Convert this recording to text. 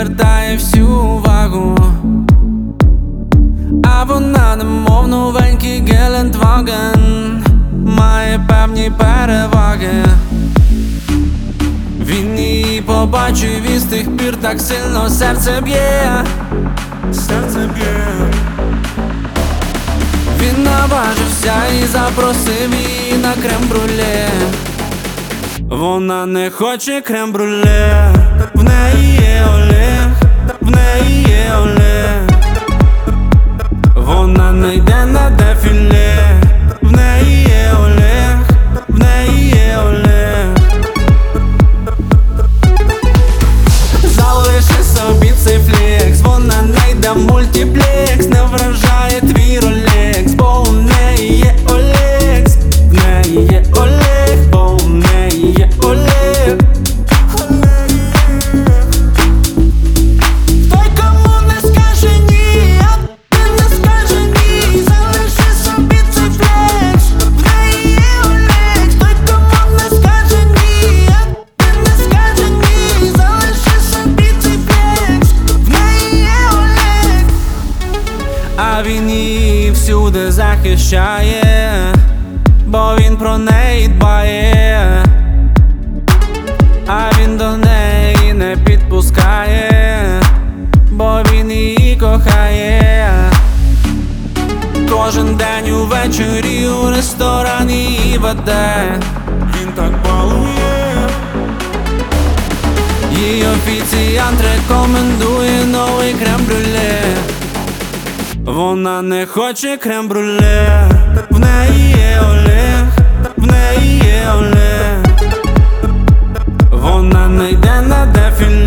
привертає всю увагу, а вона немов новенький Гелендваген, має певні переваги. Він її побачив і з тих пір так сильно серце б'є. Він наважився і запросив її на крем-брюле. Вона не хоче крем-брюле. В неї є Олег, в неї є Олег. Вона не йде на дефіле. В неї є Олег, в неї є Олег. Залиши собі цей флекс, вона не йде в мультиплекс. Не вражає твій ролекс, бо у неї є Олекс. В неї є Олег, бо у неї є Олег. Той, кому не скаже ні, а ти не скаже ні. Залиши собі цей флекс, в неї є Олег. Той, кому не скаже ні, а ти не скаже ні. Залиши собі цей флекс, в неї є Олег. А він її всюди захищає, бо він про неї дбає. А він до неї не підпускає, бо він її кохає. Кожен день увечері у ресторан її веде. Він так балує. Їй офіціант рекомендує новий крем-брюле. Вона не хоче крем-брюле. В неї є Олег, в неї є Олег. Вона не йде на дефіле.